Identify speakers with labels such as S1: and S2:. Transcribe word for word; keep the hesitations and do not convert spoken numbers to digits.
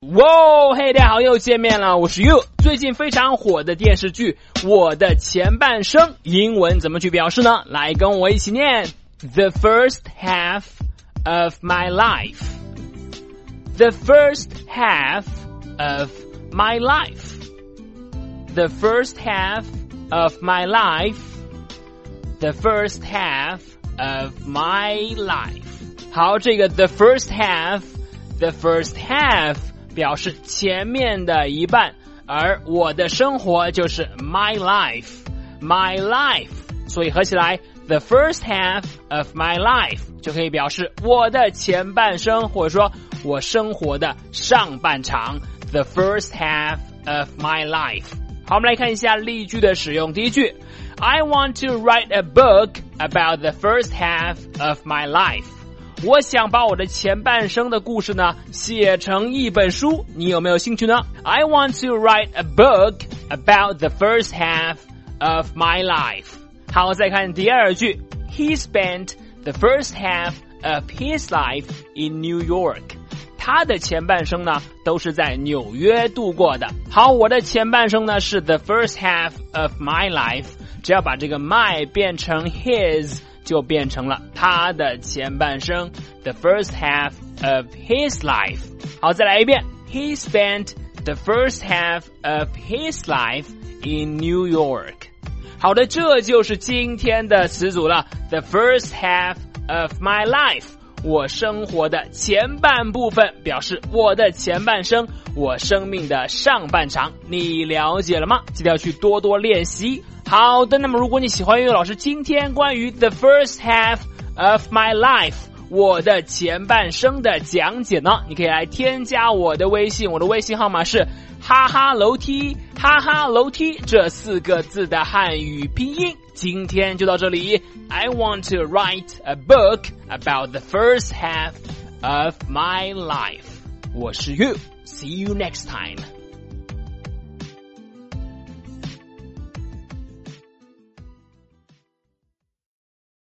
S1: 哇，嘿，大家好，又见面了，我是 You。最近非常火的电视剧《我的前半生》，英文怎么去表示呢？来跟我一起念 ：The first half of my life. The first half of my life. The first half of my life. The first half of my life. 好，这个 the first half，the first half。表示前面的一半，而我的生活就是 my life, my life， 所以合起来 the first half of my life 就可以表示我的前半生，或者说我生活的上半场 the first half of my life。 好，我们来看一下例句的使用。第一句 I want to write a book about the first half of my life。我想把我的前半生的故事呢写成一本书，你有没有兴趣呢？ I want to write a book about the first half of my life。 好，再看第二句 He spent the first half of his life in New York。 他的前半生呢都是在纽约度过的。好，我的前半生呢是 the first half of my life， 只要把这个 my 变成 his就变成了他的前半生 the first half of his life。 好，再来一遍 He spent the first half of his life in New York。 好的，这就是今天的词组了 the first half of my life， 我生活的前半部分，表示我的前半生，我生命的上半场。你了解了吗？记得要去多多练习。好的，那么如果你喜欢岳老师今天关于 the first half of my life 我的前半生的讲解呢，你可以来添加我的微信，我的微信号码是哈哈楼梯，哈哈楼梯这四个字的汉语拼音。今天就到这里 I want to write a book about the first half of my life。 我是 You， See you next time。